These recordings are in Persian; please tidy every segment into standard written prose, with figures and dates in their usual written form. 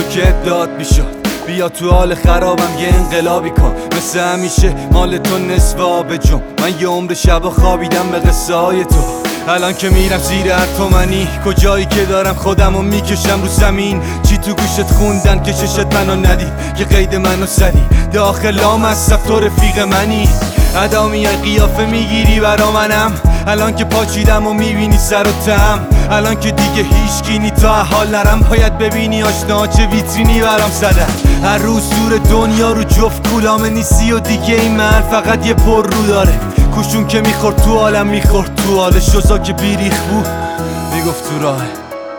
که داد میشد بیا تو حال خرابم یه انقلابی کن، مثل همیشه مال تو نصف آب جم. من یه عمر شبا خوابیدم به قصه های تو، الان که میرم زیر هر تومنی کجایی که دارم خودمو میکشم رو زمین. چی تو گوشت خوندن که چشت منو ندید، که قید منو زدی داخل لامصب تو رفیق منی. ادا میای قیافه میگیری برا منم، الان که پاچیدم و میبینی سر و تم، الان که دیگه هیچ کینی تا حال نرم. باید ببینی آشنا چه ویترینی برام زدن، هر روز دور دنیا رو جفت کولامه نیستی و دیگه این من فقط یه پر رو داره. کوشون که میخورد تو عالم میخورد تو حال شوزا که بیریخ بود میگفت تو راه.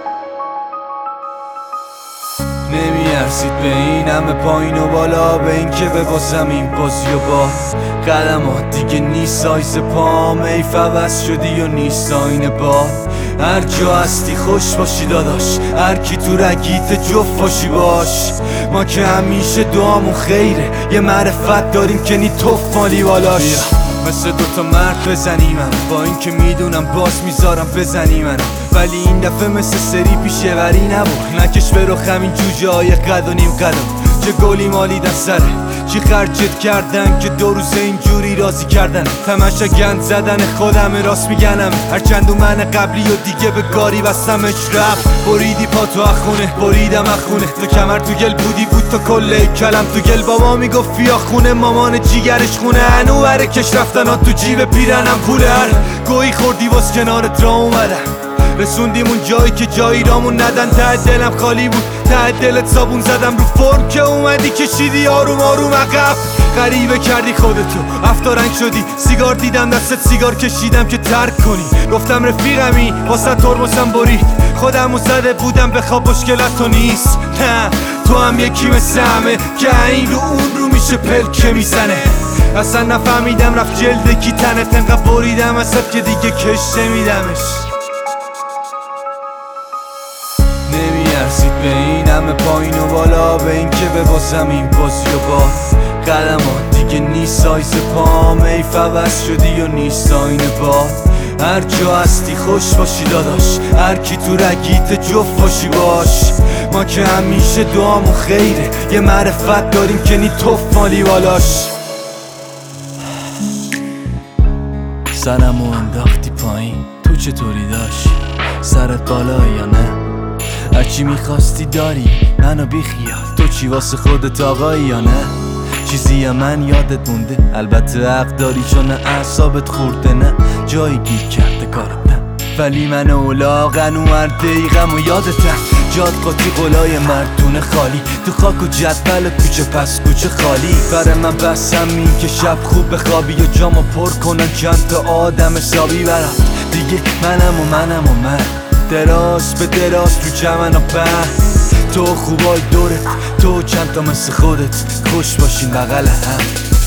نمیارسید به این همه پایین و بالا، به این که ببازم این بازی و با قدمات دیگه نیست سایز پام. ای فوز شدی و نیست آینه باد، هر جا هستی خوش باشی داداش، هر کی تو رگیت جفت باشی باش. ما که همیشه دعامون خیره، یه معرفت داریم که نی توف مالی بالاش. مثل دوتا مرد بزنی من، با این که میدونم باز میذارم بزنی من، ولی این دفعه مثل سری پیشوری نبود. نکش به رخم این جوجه های قد و نیم قدم، چه گلی مالیدن سره، چی خرجت کردن که دو روز اینجوری راضی کردن. تماشا گند زدن خودم راست میگنم، هرچند من قبلی و دیگه به کاری بستمش رفت. بریدی پا تو اخونه بریدم اخونه، تو کمر تو گل بودی بود تو کله کلم تو گل. بابا میگفت بیا خونه، مامان جیگرش خونه، هنو بره کش رفتن ها تو جیب پیرنم پوله. هر گویی خوردی واس کنارت را اومدم، رسوندیم اون جایی که جایی رامون ندن. ته دلم خالی بود، ته دلت صابون زدم رو فرم که اومدی کشیدی آروم آروم عقب. غریبه کردی خودتو افتارنگ شدی، سیگار دیدم دستت سیگار کشیدم که ترک کنی. گفتم رفیقمی واسه ترمزم برید، خودمو زده بودم بخواب مشکلت تو نیست. نه تو هم یکی مثل همه که این رو اون رو میشه پلکه میزنه. اصلا نفهمیدم رفت جلد کی تنت، انقدر بریدم اصلا که دیگه کش نمیدمش. نمیارسید به این همه پایین و بالا، به این که ببازم این بازی و با قدمات دیگه نیست سایز پام. ای فوز شدی و نیست آینه باد، هر جا هستی خوش باشی داداش، هر کی تو رگیت جفت باشی باش. ما که همیشه دعامون خیره، یه معرفت داریم که نی توف مالی بالاش. سرمو انداختی پایین، تو چطوری داشت؟ سرت بالا یا نه؟ هرچی میخواستی داری منو بیخیال، تو چی واسه خودت آقایی یا نه؟ چیزی من یادت مونده؟ البته حق داری چون اعصابت خورده، نه جایی گیر کرده کارم نه، ولی من اولاغن و هر دقیقم و یادتم. جاد قاطی قلای مردونه خالی، تو خاک و جدول کوچه پس کوچه خالی. برای من بسم این که شب خوب بخوابی و جامو پر کنن چند تا آدم حسابی برم. دیگه منم و من دراز به دراز تو جمن و بند، تو خوبای دورت، تو چند تا مثل خودت خوش باشین بغل هم.